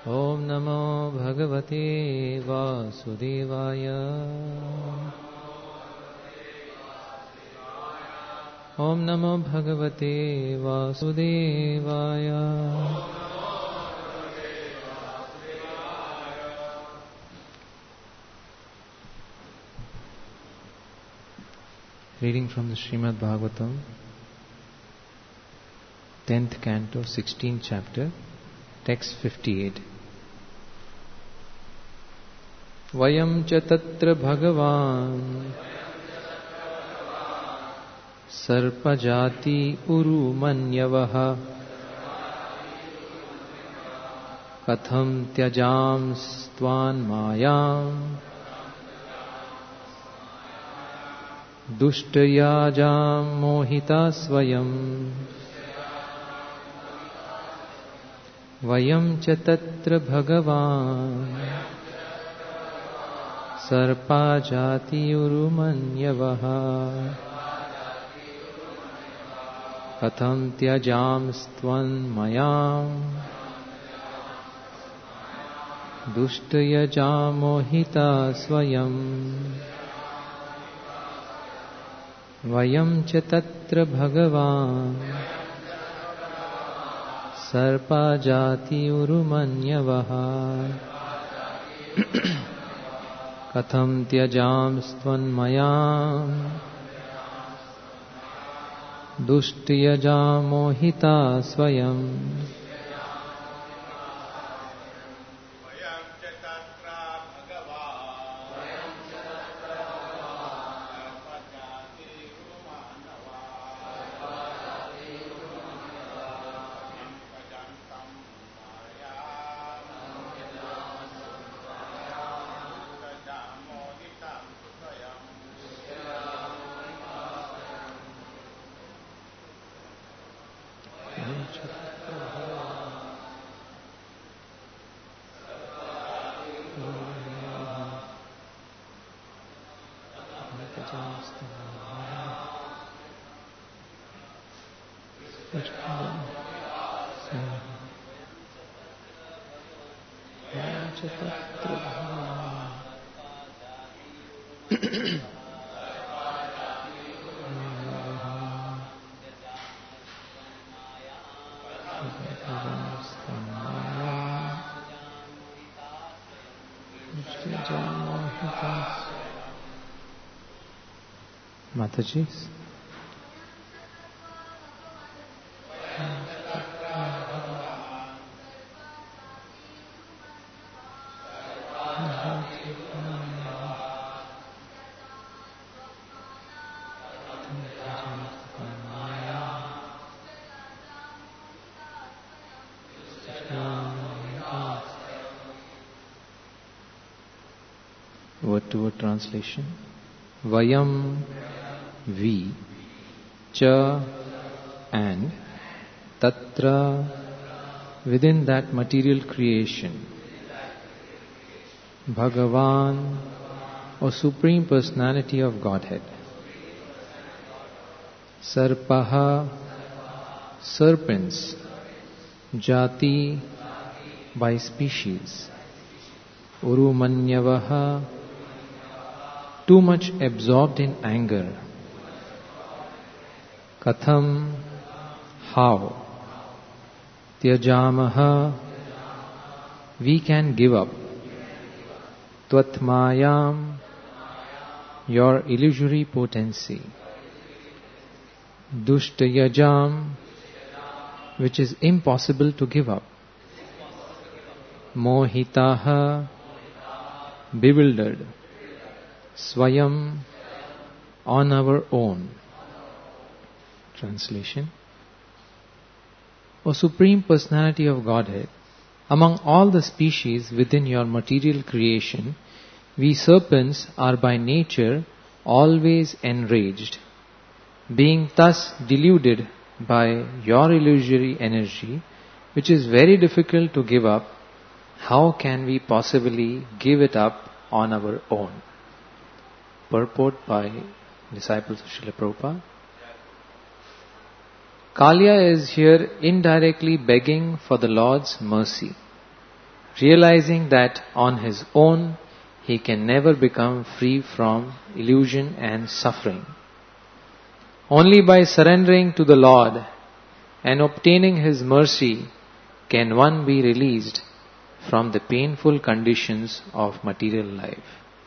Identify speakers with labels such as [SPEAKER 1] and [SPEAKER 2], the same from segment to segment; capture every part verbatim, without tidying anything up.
[SPEAKER 1] Om Namo Bhagavate Vasudevaya. Om Namo Bhagavate Vasudevaya. Reading from the Srimad Bhagavatam, tenth canto, sixteenth chapter, text fifty-eight. Vayam cha tatra bhagavan sarpajati uru manyavaha katham tyajam stvan mayam dushtayajam mohita svayam vayam cha tatra bhagavan sarpajati uru manyavaha katham tyajam stvan mayam dushtayajam mohita svayam vayam cha tatra bhagavan sarpajati urumanyavaha katham tyajam stvan mayam dushtayajam mohita svayam Mataji. Word to word translation. Vayam, we, cha, and, tatra, within that material creation, Bhagavan, or Supreme Personality of Godhead, Sarpaha, serpents, Jati, by species, Urumanyavaha, too much absorbed in anger, Katham, how, Tyajamaha, we can give up, Tvatmayam, your illusory potency, Dushtayajam, which is impossible to give up, Mohitaha, bewildered, Swayam, on our own. Translation. O Supreme Personality of Godhead, among all the species within your material creation, we serpents are by nature always enraged. Being thus deluded by your illusory energy, which is very difficult to give up, how can we possibly give it up on our own? Purport by disciples of Srila Prabhupada. Kalya is here indirectly begging for the Lord's mercy. realizing that on his own he can never become free from illusion and suffering. Only by surrendering to the Lord and obtaining His mercy can one be released from the painful conditions of material life.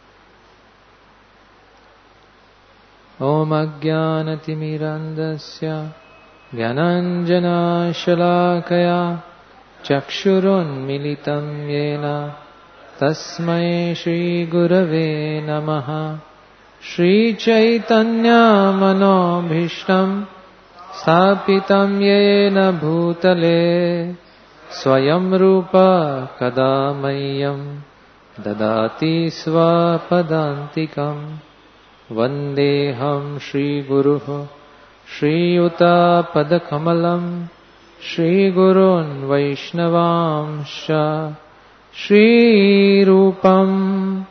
[SPEAKER 1] Om Ajnanatimirandasya Gyananjana Shalakaya Chakshurun Militam Yena Tasmai Shri Gurave Namaha Shri Chaitanya Manobhishtam Sthapitam Yena Bhutale Swayam Rupa Kadamayam Dadati Swapadantikam Vandeham Shri Guruho Shri Yuta Padakamalam Shri Gurun Vaishnavamsha Shri Rupam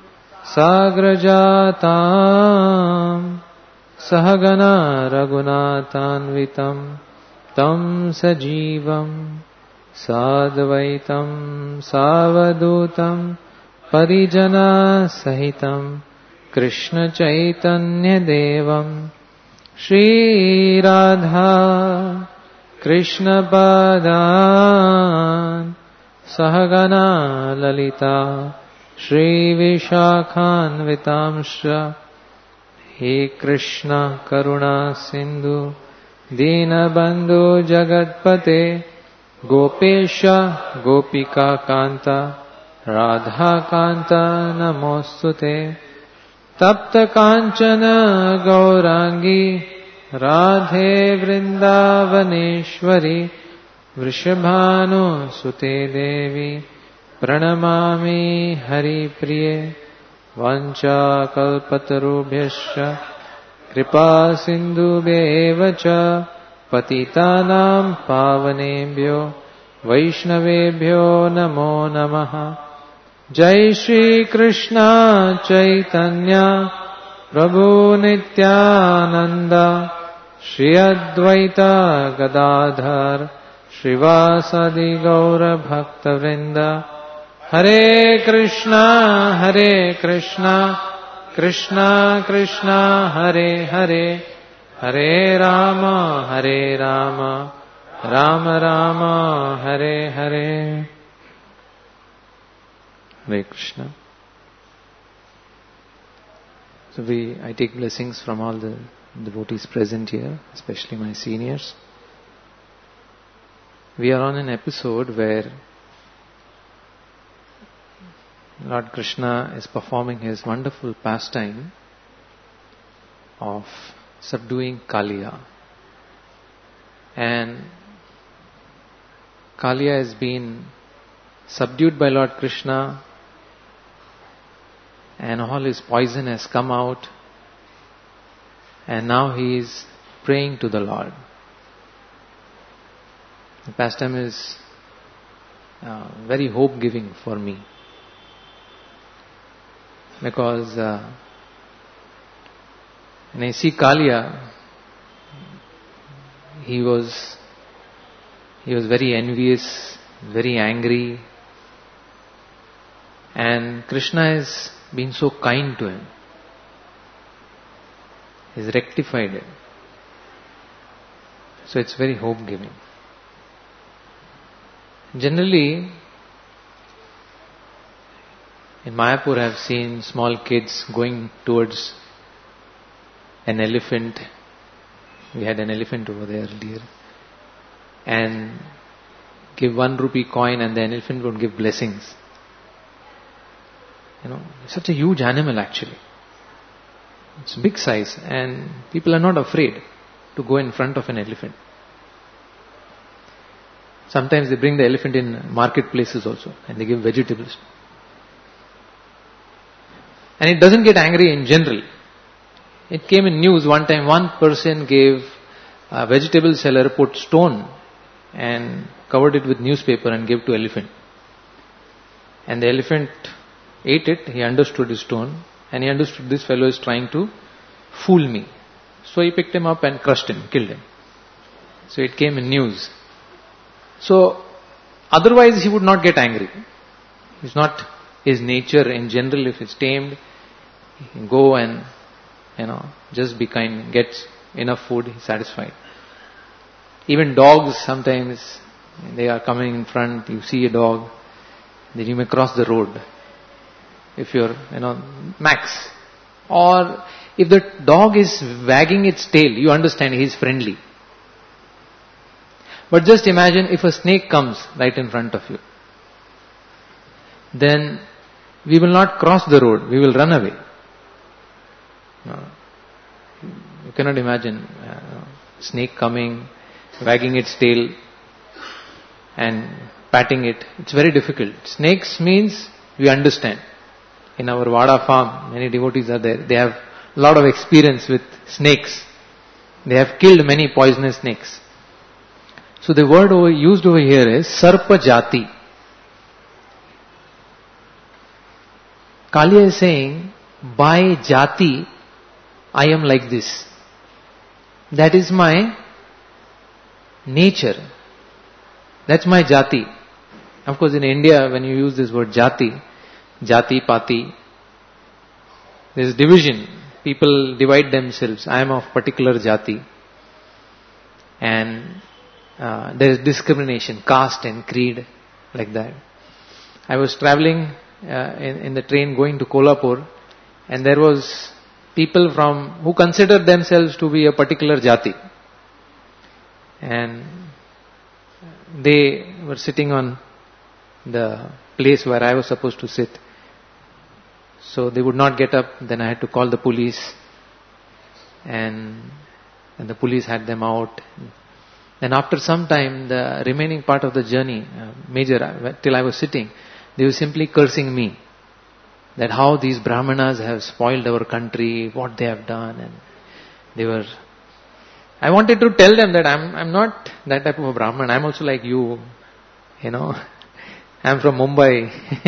[SPEAKER 1] Sagrajatam Sahagana Raghunathanvitam Tam Sajivam Sadvaitam Savadutam Parijana Sahitam Krishna Chaitanya Devam Shri Radha Krishna Padan Sahagana Lalita Shri Vishakhanvitamsha He Krishna Karuna Sindhu Dinabandhu Jagatpate Gopesha Gopika Kanta Radha Kanta Namostute Tapta Kanchana Gaurangi Radhe Vrindavaneshwari Vrishabhanu Sute Devi Pranamami Hari Priye Vancha Kalpatarubhyascha Kripa Sindhu Bevacha Patitanam Pavanebhyo Vaishnavebhyo Namo Namaha Jai Shri Krishna Chaitanya Prabhu Nityananda Shri Advaita Gadadhar Shrivasadi Gaura Bhakta Vrinda Hare Krishna Hare Krishna Krishna Krishna Hare Hare Hare Rama Hare Rama Rama Rama Hare Hare. Hare Krishna. So we, I take blessings from all the devotees present here, especially my seniors. We are on an episode where Lord Krishna is performing his wonderful pastime of subduing Kaliya. And Kaliya has been subdued by Lord Krishna, and all his poison has come out, and now he is praying to the Lord. The pastime is uh, very hope-giving for me, because uh, when I see Kaliya, he was he was very envious, very angry, and Krishna has been so kind to him. He's rectified it. So it's very hope-giving. Generally, in Mayapur I have seen small kids going towards an elephant. We had an elephant over there earlier. And give one rupee coin and the elephant would give blessings. You know, it's such a huge animal actually. It's big size and people are not afraid to go in front of an elephant. Sometimes they bring the elephant in marketplaces also and they give vegetables. And it doesn't get angry in general. It came in news one time, one person gave a vegetable seller, put stone and covered it with newspaper and gave to elephant. And the elephant ate it, he understood his stone, and he understood this fellow is trying to fool me. So he picked him up and crushed him, killed him. So it came in news. So otherwise he would not get angry. It's not his nature in general. If it's tamed, he can go and, you know, just be kind, gets enough food, he's satisfied. Even dogs, sometimes they are coming in front, you see a dog, then you may cross the road. If you're, you know, max. Or if the dog is wagging its tail, you understand he is friendly. But just imagine if a snake comes right in front of you. Then we will not cross the road, we will run away. No. You cannot imagine uh, snake coming, wagging its tail and patting it. It's very difficult. Snakes means we understand. In our Vada farm, many devotees are there. They have a lot of experience with snakes. They have killed many poisonous snakes. So the word over, used over here is Sarpa Jati. Kaliya is saying, by Jati, I am like this. That is my nature. That's my Jati. Of course, in India, when you use this word Jati, Jati, Pati, there is division. People divide themselves. I am of particular Jati. And uh, there is discrimination, caste and creed, like that. I was traveling uh, in, in the train going to Kolhapur, and there was people from who considered themselves to be a particular Jati. And they were sitting on the place where I was supposed to sit. So they would not get up. Then I had to call the police, and, and the police had them out. Then after some time, the remaining part of the journey, uh, major, uh, till I was sitting, they were simply cursing me. That how these Brahmanas have spoiled our country, what they have done. And they were... I wanted to tell them that I'm I'm not that type of a Brahman. I'm also like you. You know. I'm from Mumbai.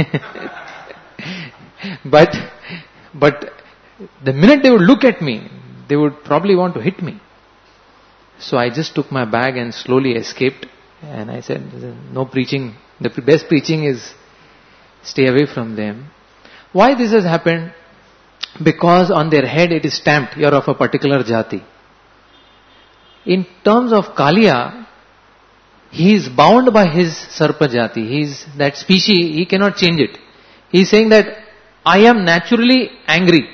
[SPEAKER 1] but, but the minute they would look at me, they would probably want to hit me. So I just took my bag and slowly escaped. And I said, no preaching. The best preaching is stay away from them. Why this has happened? Because on their head it is stamped, you're of a particular Jati. In terms of Kaliya, he is bound by his Sarpa Jati. He is that species, he cannot change it. He is saying that I am naturally angry.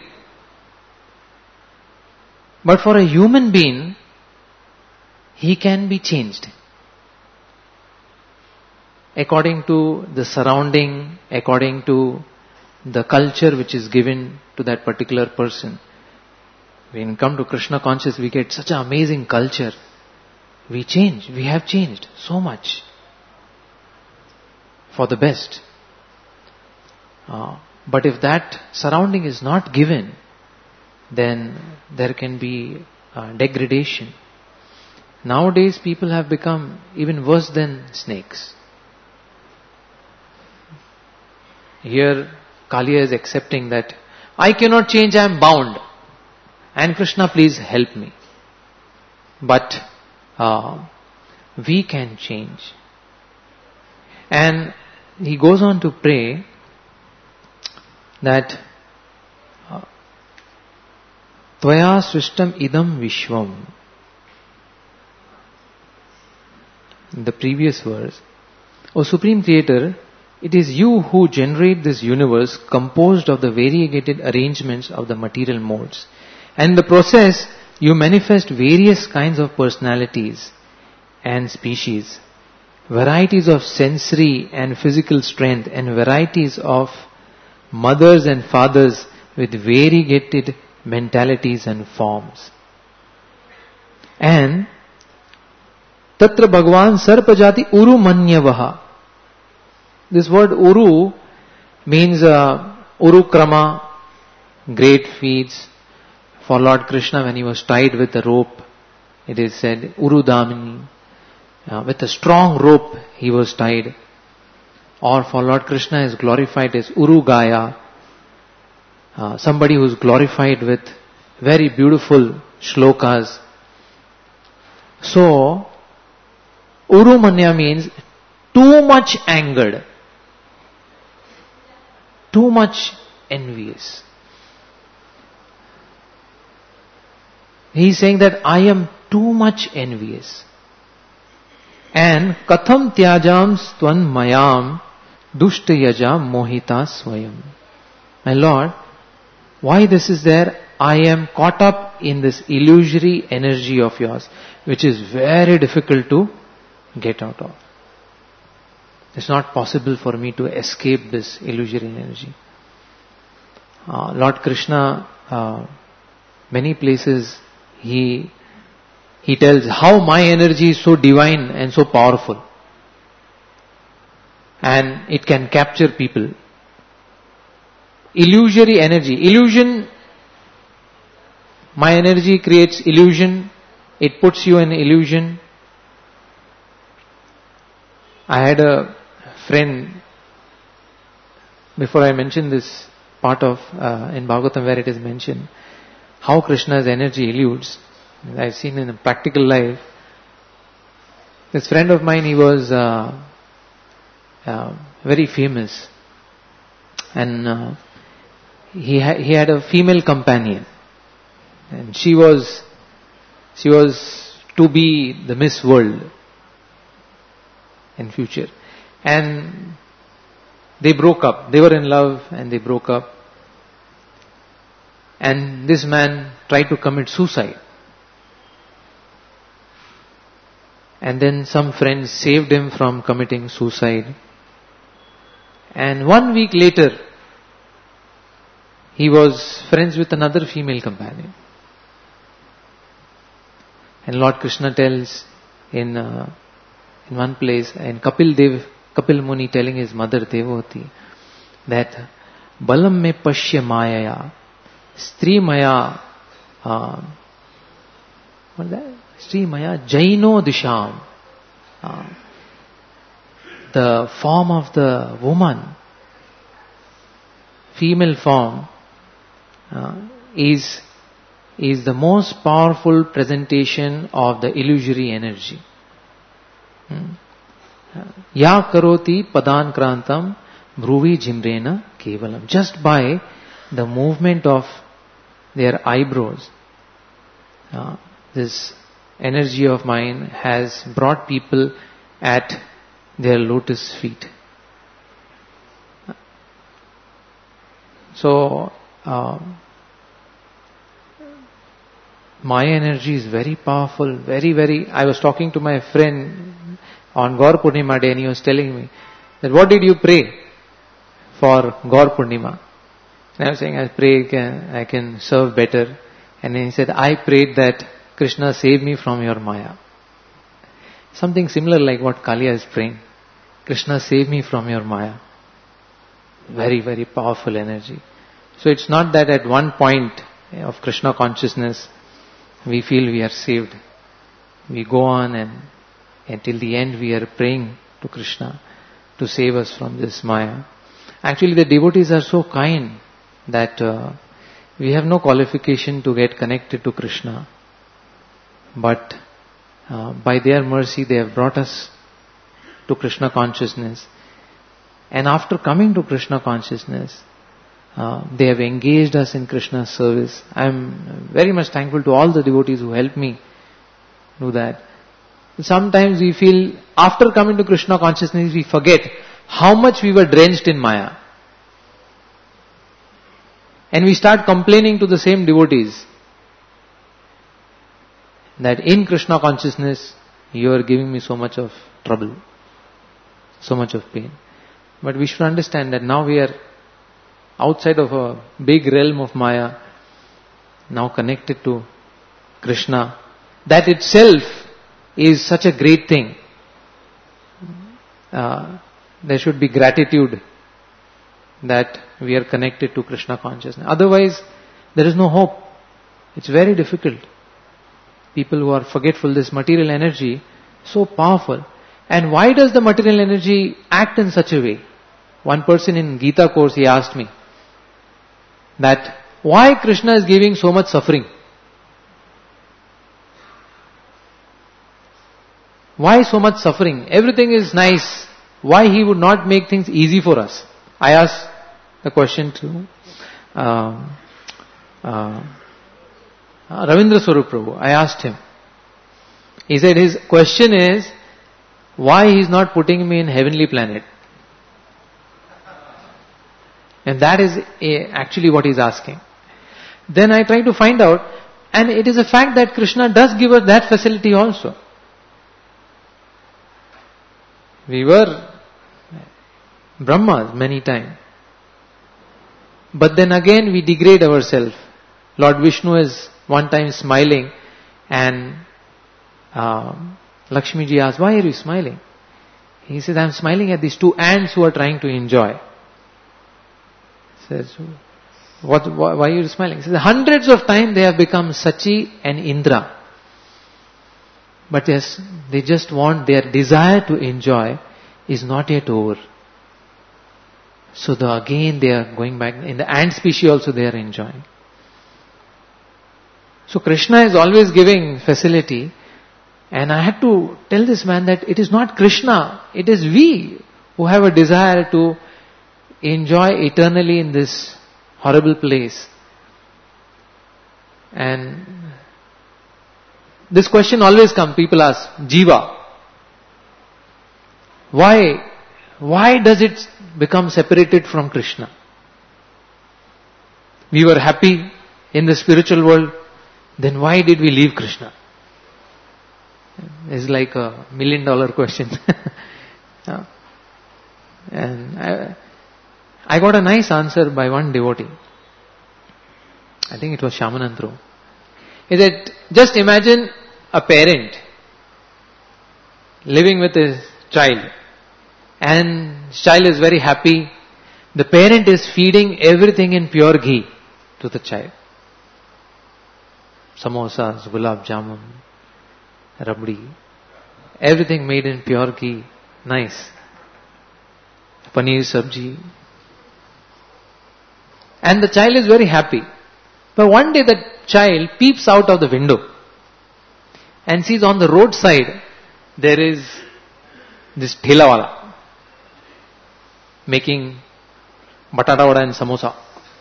[SPEAKER 1] But for a human being, he can be changed. According to the surrounding, according to the culture which is given to that particular person. When we come to Krishna conscious, we get such an amazing culture. We change. We have changed so much. For the best. Uh, but if that surrounding is not given, then there can be uh, degradation. Nowadays people have become even worse than snakes. Here Kaliya is accepting that I cannot change, I am bound. And Krishna, please help me. But uh, we can change. And he goes on to pray that Tvaya Srishtam Idam Vishwam. In the previous verse, O Supreme Creator, it is you who generate this universe composed of the variegated arrangements of the material modes. And in the process, you manifest various kinds of personalities and species, varieties of sensory and physical strength, and varieties of mothers and fathers with variegated mentalities and forms. And Tatra Bhagavan Sarpajati Uru Manyavaha. This word Uru means uh, Uru Krama, great feats. For Lord Krishna, when he was tied with a rope, it is said Uru Damini. Uh, with a strong rope he was tied. Or for Lord Krishna is glorified as Uru Gaya. Uh, somebody who is glorified with very beautiful shlokas. So, Uru Manya means too much angered. too much envious. He is saying that I am too much envious. And katham tyajam stvan mayam dushtayaja mohita swayam. My Lord, why this is there? I am caught up in this illusory energy of yours, which is very difficult to get out of. It's not possible for me to escape this illusory energy. Uh, Lord Krishna, uh, many places he he tells how my energy is so divine and so powerful, and it can capture people. Illusory energy, illusion. My energy creates illusion. It puts you in illusion. I had a friend, before I mention this part of uh, in Bhagavatam where it is mentioned how Krishna's energy eludes. I've seen in a practical life. This friend of mine, he was uh, uh, very famous, and uh, he ha- he had a female companion, and she was she was to be the Miss World in future, and they broke up. They were in love and they broke up, and this man tried to commit suicide. And then some friends saved him from committing suicide. And one week later, he was friends with another female companion. And Lord Krishna tells in uh, in one place, and Kapil Dev, Kapil Muni telling his mother Devavati that Balam me pashya mayaya, Stri maya, uh, what is that? Sri Maya Jaino Disham. Uh, the form of the woman, female form, uh, is is the most powerful presentation of the illusory energy. Hmm. Ya karoti padan krantam bhruvi jimrena kevalam. Just by the movement of their eyebrows, uh, this energy of mine has brought people at their lotus feet. So, uh, Maya energy is very powerful, very, very. I was talking to my friend on Gaur Purnima day, and he was telling me that what did you pray for Gaur Purnima? And I was saying, I pray can, I can serve better. And then he said, I prayed that Krishna save me from your Maya. Something similar like what Kaliya is praying. Krishna save me from your Maya. Very, very powerful energy. So it's not that at one point of Krishna consciousness we feel we are saved. We go on and until the end we are praying to Krishna to save us from this Maya. Actually the devotees are so kind that uh, we have no qualification to get connected to Krishna. But uh, by their mercy they have brought us to Krishna consciousness. And after coming to Krishna consciousness, uh, they have engaged us in Krishna's service. I am very much thankful to all the devotees who helped me do that. Sometimes we feel, after coming to Krishna consciousness, we forget how much we were drenched in Maya. And we start complaining to the same devotees that in Krishna consciousness, you are giving me so much of trouble, so much of pain. But we should understand that now we are outside of a big realm of Maya, now connected to Krishna. That itself is such a great thing. Uh, there should be gratitude that we are connected to Krishna consciousness. Otherwise, there is no hope. It's very difficult. People who are forgetful, this material energy, so powerful. And why does the material energy act in such a way? One person in Gita course, he asked me that why Krishna is giving so much suffering? Why so much suffering? Everything is nice. Why he would not make things easy for us? I asked the question to uh, uh, Ravindra Swarup Prabhu. I asked him. He said his question is, why he is not putting me in heavenly planet? And that is a, actually what he is asking. Then I try to find out, and it is a fact that Krishna does give us that facility also. We were Brahmas many times. But then again we degrade ourselves. Lord Vishnu is one time smiling, and um, Lakshmi ji asked, why are you smiling? He says, I am smiling at these two ants who are trying to enjoy. He says, what, why, why are you smiling? He says, hundreds of times they have become Sachi and Indra. But yes, they just want, their desire to enjoy is not yet over. So the, again they are going back. In the ant species also they are enjoying. So Krishna is always giving facility. And I had to tell this man that it is not Krishna, it is we who have a desire to enjoy eternally in this horrible place. And this question always comes, people ask, Jiva, why, why does it become separated from Krishna? We were happy in the spiritual world, then why did we leave Krishna? It's like a million dollar question. Yeah. And I, I got a nice answer by one devotee. I think it was Shamanantru. He said, just imagine a parent living with his child, and his child is very happy. The parent is feeding everything in pure ghee to the child. Samosas, gulab jamun, rabdi, everything made in pure ghee, nice. Paneer sabji. And the child is very happy. But one day the child peeps out of the window and sees on the roadside there is this thelawala making batata vada and samosa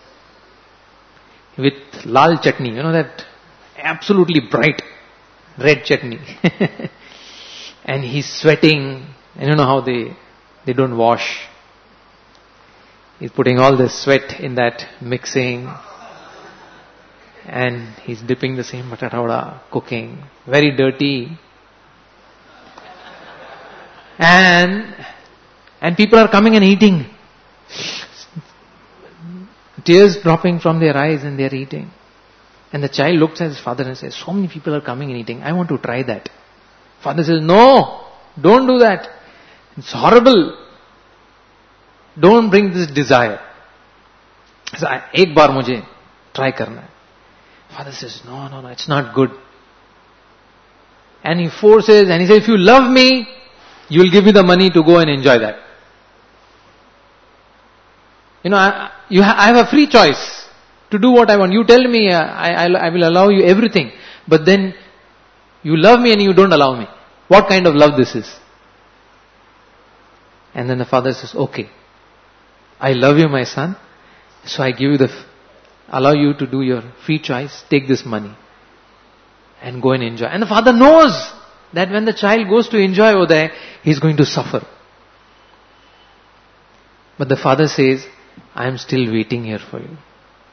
[SPEAKER 1] with lal chutney, you know, that absolutely bright red chutney. And he's sweating, and you know how they they don't wash. He's putting all the sweat in that mixing, and he's dipping the same batata vada, cooking, very dirty. And and people are coming and eating. Tears dropping from their eyes, and they are eating. And the child looks at his father and says, so many people are coming and eating, I want to try that. Father says, no, don't do that. It's horrible. Don't bring this desire. So, ek baar mujhe try karna hai. Father says, no, no, no, it's not good. And he forces, and he says, if you love me, you will give me the money to go and enjoy that. You know, I, you ha- I have a free choice to do what I want. You tell me, uh, I, I, I will allow you everything. But then, you love me and you don't allow me. What kind of love this is? And then the father says, okay, I love you, my son. So I give you the, f- allow you to do your free choice. Take this money and go and enjoy. And the father knows that when the child goes to enjoy over there, he's going to suffer. But the father says, I am still waiting here for you.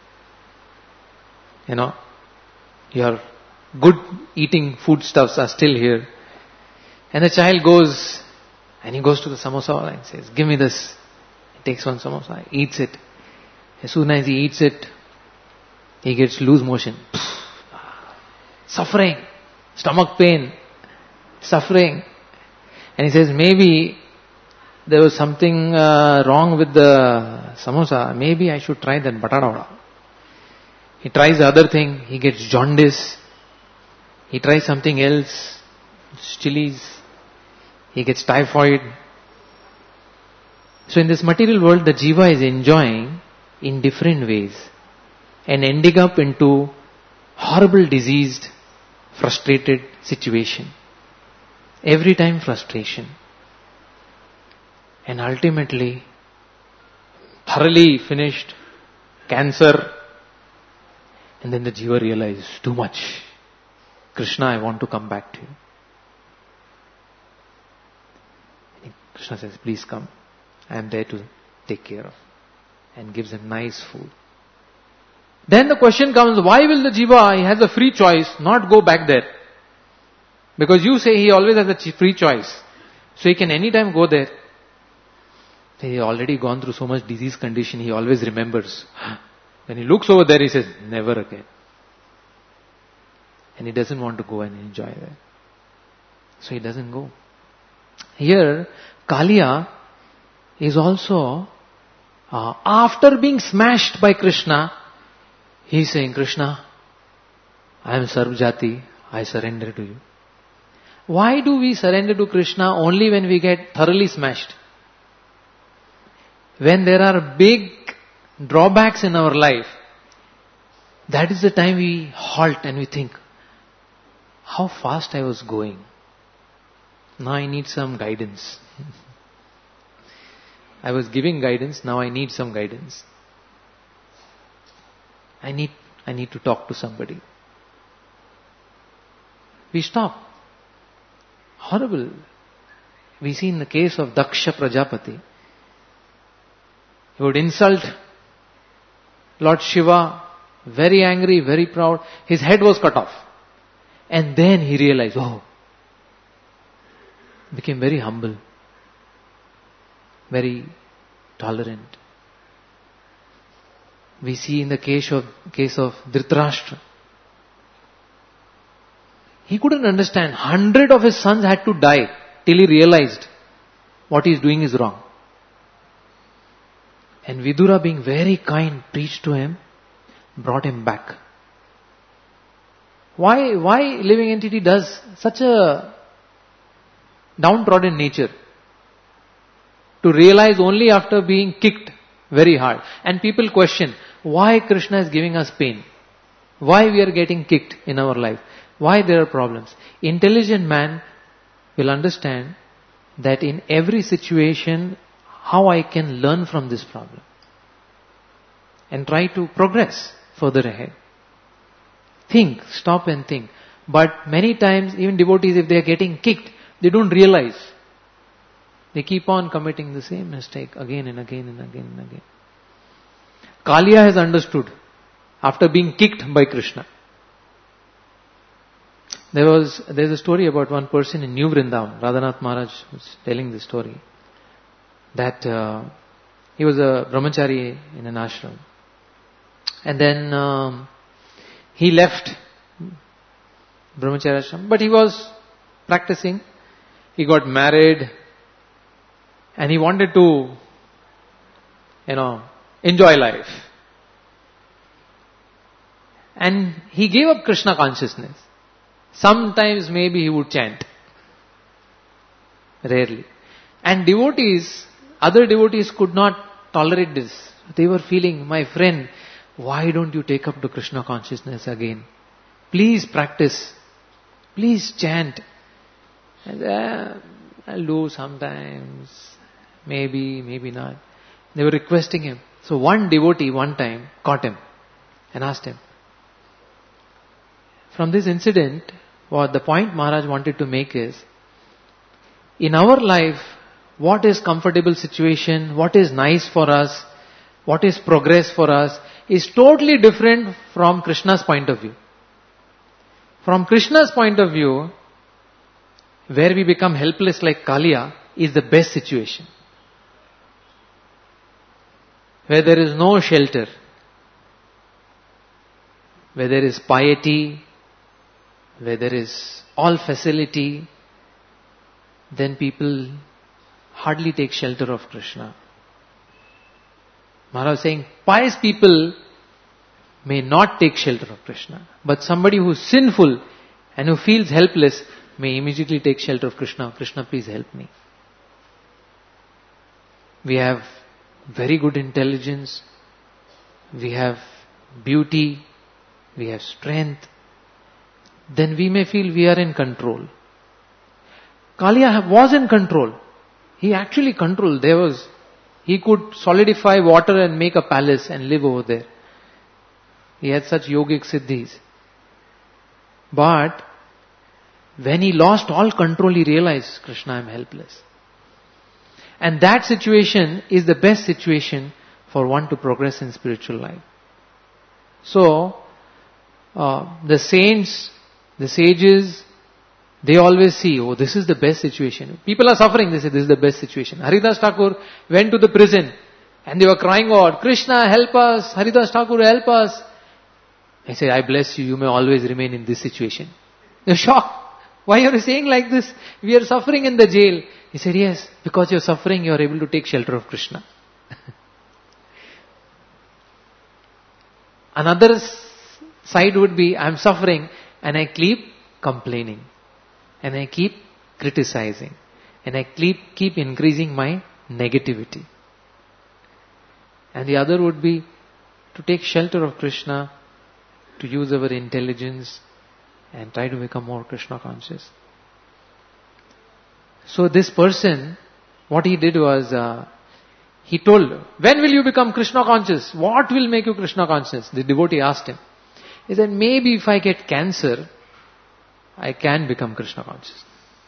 [SPEAKER 1] You know, your good eating foodstuffs are still here. And the child goes, and he goes to the samosa and says, give me this. He takes one samosa, eats it. As soon as he eats it, he gets loose motion. Suffering, stomach pain, suffering. And he says, maybe there was something uh, wrong with the samosa. Maybe I should try that batata vada. He tries the other thing, he gets jaundice. He tries something else, chilies. He gets typhoid. So in this material world, the jiva is enjoying in different ways and ending up into horrible, diseased, frustrated situation. Every time frustration. And ultimately, thoroughly finished, cancer. And then the jiva realizes, too much. Krishna, I want to come back to you. And Krishna says, please come. I am there to take care of. And gives him nice food. Then the question comes, why will the jiva, he has a free choice, not go back there? Because you say he always has a free choice. So he can anytime go there. He already gone through so much disease condition, he always remembers. When he looks over there, he says, never again. And he doesn't want to go and enjoy that. So he doesn't go. Here, Kaliya is also, uh, after being smashed by Krishna, he is saying, Krishna, I am Sarvjati, I surrender to you. Why do we surrender to Krishna only when we get thoroughly smashed? When there are big drawbacks in our life, that is the time we halt and we think, how fast I was going. Now I need some guidance. I was giving guidance, now I need some guidance. I need, I need to talk to somebody. We stop. Horrible. We see in the case of Daksha Prajapati, he would insult Lord Shiva, very angry, very proud. His head was cut off. And then he realized, oh, became very humble, very tolerant. We see in the case of, case of Dhritarashtra, he couldn't understand. Hundred of his sons had to die till he realized what he is doing is wrong. And Vidura, being very kind, preached to him, brought him back. Why, why living entity does such a downtrodden nature? To realize only after being kicked very hard. And people question, why Krishna is giving us pain? Why we are getting kicked in our life? Why there are problems? Intelligent man will understand that in every situation, how I can learn from this problem. And try to progress further ahead. Think, stop and think. But many times, even devotees, if they are getting kicked, they don't realize. They keep on committing the same mistake again and again and again and again. Kaliya has understood after being kicked by Krishna. There was, there's a story about one person in New Vrindavan. Radhanath Maharaj was telling this story. That uh, he was a brahmachari in an ashram. And then um, he left brahmachari ashram. But he was practicing. He got married. And he wanted to, you know, enjoy life. And he gave up Krishna consciousness. Sometimes maybe he would chant. Rarely. And devotees, other devotees could not tolerate this. They were feeling, my friend, why don't you take up to Krishna consciousness again? Please practice. Please chant. And, uh, I'll do sometimes. Maybe, maybe not. They were requesting him. So one devotee one time caught him and asked him. From this incident, what the point Maharaj wanted to make is, in our life, what is comfortable situation, what is nice for us, what is progress for us, is totally different from Krishna's point of view. From Krishna's point of view, where we become helpless like Kaliya, is the best situation. Where there is no shelter, where there is piety, where there is all facility, then people hardly take shelter of Krishna. Maharaj was saying, pious people may not take shelter of Krishna, but somebody who is sinful and who feels helpless may immediately take shelter of Krishna. Krishna, please help me. We have very good intelligence, we have beauty, we have strength, then we may feel we are in control. Kaliya was in control. He actually controlled. There was, He could solidify water and make a palace and live over there. He had such yogic siddhis. But when he lost all control, he realized, Krishna, I am helpless. And that situation is the best situation for one to progress in spiritual life. So, uh, the saints, the sages, they always see, oh, this is the best situation. People are suffering, they say, this is the best situation. Haridas Thakur went to the prison and they were crying out, Krishna, help us, Haridas Thakur, help us. I say, I bless you, you may always remain in this situation. They're shocked. Why are you saying like this? We are suffering in the jail. He said, yes, because you're suffering, you are able to take shelter of Krishna. Another side would be, I'm suffering and I keep complaining. And I keep criticizing. And I keep, keep increasing my negativity. And the other would be to take shelter of Krishna, to use our intelligence and try to become more Krishna conscious. So this person, what he did was, uh, he told, when will you become Krishna conscious? What will make you Krishna conscious? The devotee asked him. He said, maybe if I get cancer, I can become Krishna conscious.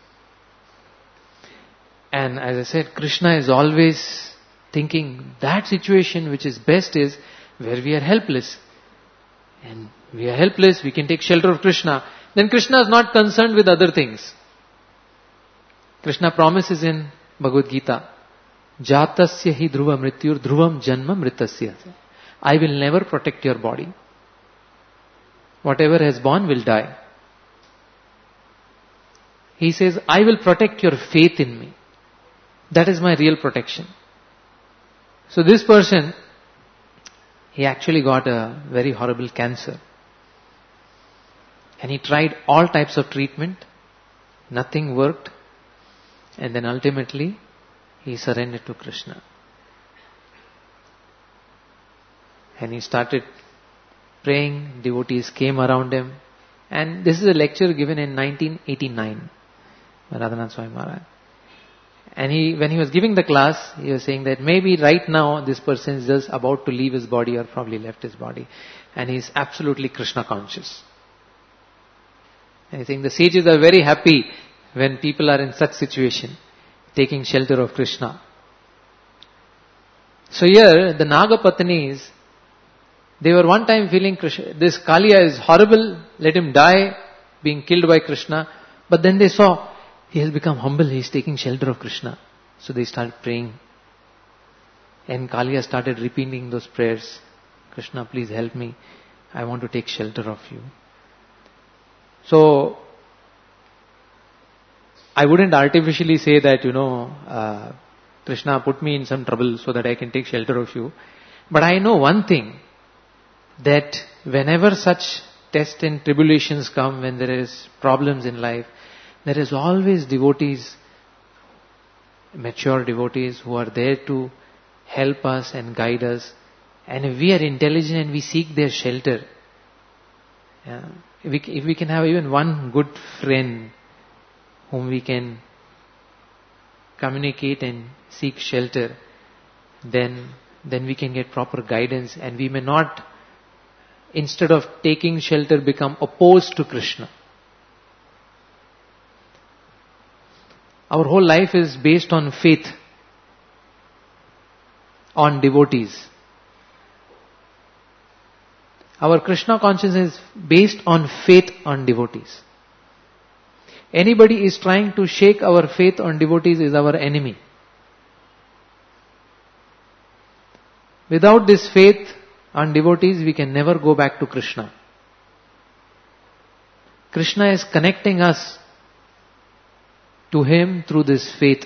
[SPEAKER 1] And as I said, Krishna is always thinking that situation which is best is where we are helpless. And we are helpless, we can take shelter of Krishna. Then Krishna is not concerned with other things. Krishna promises in Bhagavad Gita, Jatasya hi dhruva mrityur dhruvam janma mritasya. I will never protect your body. Whatever has born will die. He says, I will protect your faith in me. That is my real protection. So this person, he actually got a very horrible cancer. And he tried all types of treatment. Nothing worked. And then ultimately, he surrendered to Krishna. And he started praying. Devotees came around him. And this is a lecture given in nineteen eighty-nine. Radhanath Swami Maharaj. And he, when he was giving the class, he was saying that maybe right now this person is just about to leave his body or probably left his body. And he is absolutely Krishna conscious. And I think the sages are very happy when people are in such situation, taking shelter of Krishna. So here, the Nagapatnis, they were one time feeling Krishna, this Kaliya is horrible, let him die, being killed by Krishna. But then they saw, he has become humble, he is taking shelter of Krishna. So they started praying. And Kaliya started repeating those prayers. Krishna, please help me. I want to take shelter of you. So, I wouldn't artificially say that, you know, uh, Krishna put me in some trouble so that I can take shelter of you. But I know one thing, that whenever such tests and tribulations come, when there is problems in life, there is always devotees, mature devotees who are there to help us and guide us. And if we are intelligent and we seek their shelter, yeah, if, we, if we can have even one good friend whom we can communicate and seek shelter, then, then we can get proper guidance and we may not, instead of taking shelter, become opposed to Krishna. Our whole life is based on faith, on devotees. Our Krishna consciousness is based on faith on devotees. Anybody is trying to shake our faith on devotees is our enemy. Without this faith on devotees, we can never go back to Krishna. Krishna is connecting us to Him through this faith.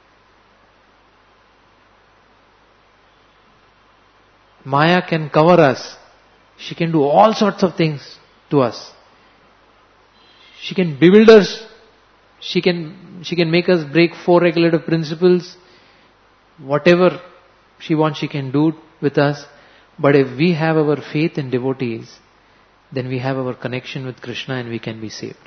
[SPEAKER 1] Maya can cover us. She can do all sorts of things to us. She can bewilder us. She can, she can make us break four regulative principles. Whatever she wants, she can do with us. But if we have our faith in devotees, then we have our connection with Krishna and we can be saved.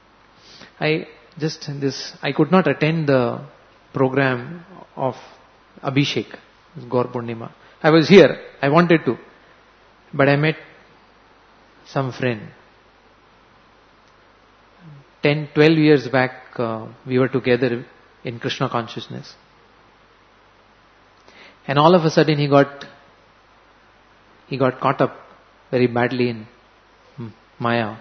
[SPEAKER 1] I just this, I could not attend the program of Abhishek, Gaur Purnima. I was here. I wanted to. But I met some friend. ten, twelve years back, uh, we were together in Krishna consciousness. And all of a sudden he got, he got caught up very badly in Maya.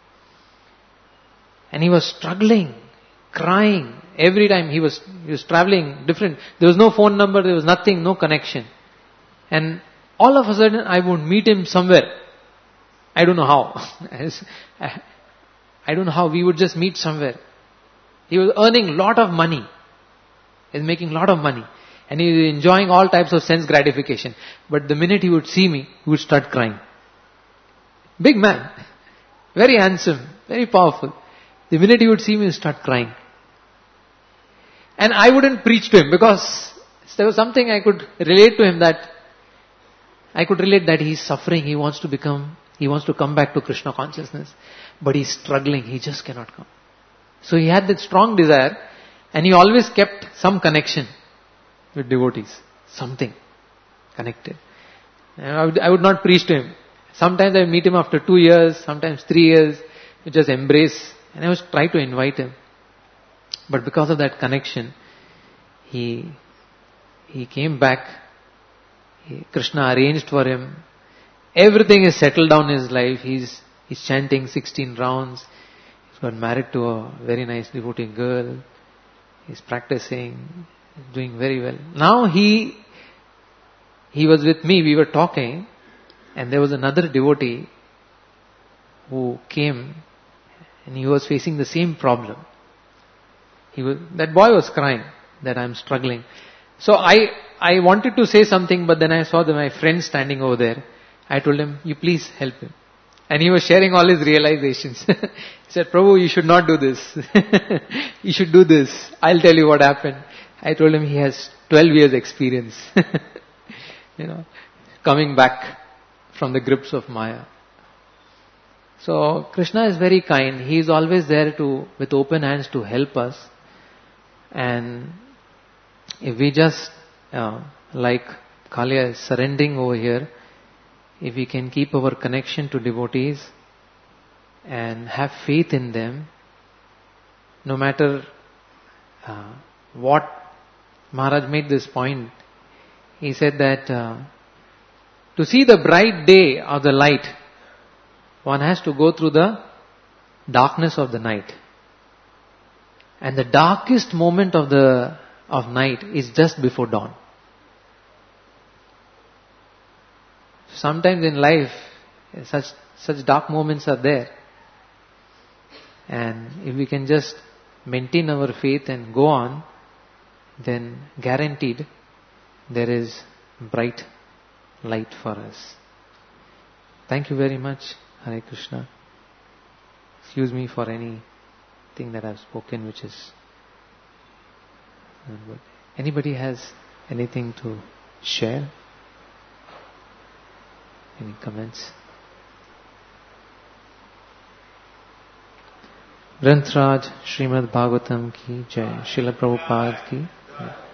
[SPEAKER 1] And he was struggling, crying. Every time he was, he was traveling different. There was no phone number, there was nothing, no connection. And all of a sudden I would meet him somewhere. I don't know how. I don't know how. We would just meet somewhere. He was earning a lot of money. He was making a lot of money. And he was enjoying all types of sense gratification. But the minute he would see me, he would start crying. Big man. Very handsome. Very powerful. The minute he would see me, he would start crying. And I wouldn't preach to him because there was something I could relate to him, that I could relate that he's suffering. He wants to become, he wants to come back to Krishna consciousness. But he's struggling. He just cannot come. So he had that strong desire, and he always kept some connection with devotees. Something connected. And I would, I would not preach to him. Sometimes I meet him after two years, sometimes three years. We just embrace. And I was try to invite him. But because of that connection, he he came back. He, Krishna arranged for him. Everything is settled down in his life. He's he's chanting sixteen rounds. He's got married to a very nice devotee girl. He's practicing, doing very well. Now he he was with me. We were talking, and there was another devotee who came, and he was facing the same problem. He was, that boy was crying that I'm struggling. So I, I wanted to say something, but then I saw that my friend standing over there. I told him, you please help him. And he was sharing all his realizations. He said, Prabhu, you should not do this. You should do this. I'll tell you what happened. I told him he has twelve years experience. You know, coming back from the grips of Maya. So Krishna is very kind. He is always there to, with open hands, to help us. And if we just, uh, like Kalia is surrendering over here, if we can keep our connection to devotees and have faith in them, no matter uh, what, Maharaj made this point. He said that uh, to see the bright day or the light, one has to go through the darkness of the night. And the darkest moment of the of night is just before dawn. Sometimes in life, such such dark moments are there. And if we can just maintain our faith and go on, then guaranteed there is bright light for us. Thank you very much, Hare Krishna. Excuse me for anything that I've spoken which is not good. Anybody has anything to share? Any comments? Granth Raj Srimad Bhagavatam ki Jai. Srila Prabhupada ki Jai.